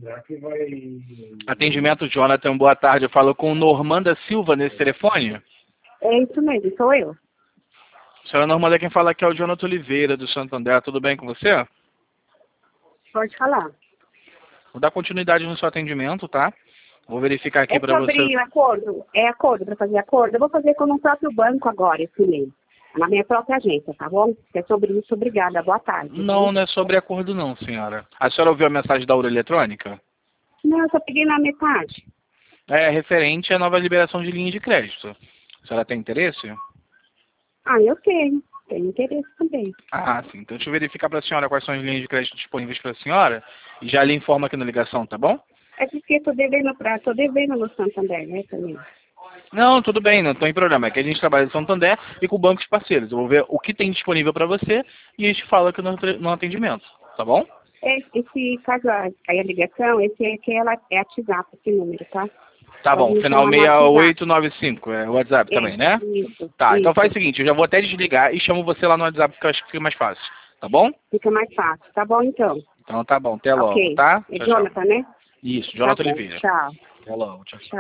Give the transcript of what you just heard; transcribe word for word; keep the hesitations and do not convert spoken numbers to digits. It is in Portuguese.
Atendimento Jonathan, boa tarde. Eu falo com Normanda Silva nesse telefone. É isso mesmo, sou eu. Senhora Normanda, quem fala aqui é o Jonathan Oliveira, do Santander. Tudo bem com você? Pode falar. Vou dar continuidade no seu atendimento, tá? Vou verificar aqui É para sobre você. acordo? É acordo para fazer acordo? Eu vou fazer com o próprio banco agora, esse mês. Na minha própria agência, tá bom? É sobre isso, obrigada. Boa tarde. Não, não é sobre acordo não, senhora. A senhora ouviu a mensagem da Ouro Eletrônica? Não, eu só peguei na metade. É referente à nova liberação de linha de crédito. A senhora tem interesse? Ah, eu tenho. Tenho interesse também. Ah, sim. Então deixa eu verificar para a senhora quais são as linhas de crédito disponíveis para a senhora e já lhe informo aqui na ligação, tá bom? É porque eu tô devendo pra, tô devendo no Santander, né, também. Não, tudo bem, não tem problema. É que a gente trabalha no Santander e com bancos parceiros. Eu vou ver o que tem disponível para você e a gente fala aqui no, no atendimento, tá bom? É, esse caso, aí a ligação, esse aqui ela é WhatsApp, esse número, tá? Tá Pode bom, me final chamar no seis WhatsApp. oito nove cinco, é o WhatsApp É, também, né? isso, Tá, então isso. faz o seguinte, eu já vou até desligar e chamo você lá no WhatsApp porque eu acho que fica mais fácil, tá bom? Fica mais fácil. Tá bom, então. Então tá bom, até logo, Ok. tá? É Tchau, tchau. Jonathan, né? Isso, Tá Jonathan bom. Oliveira. Tchau. Até logo, tchau, tchau. Tchau.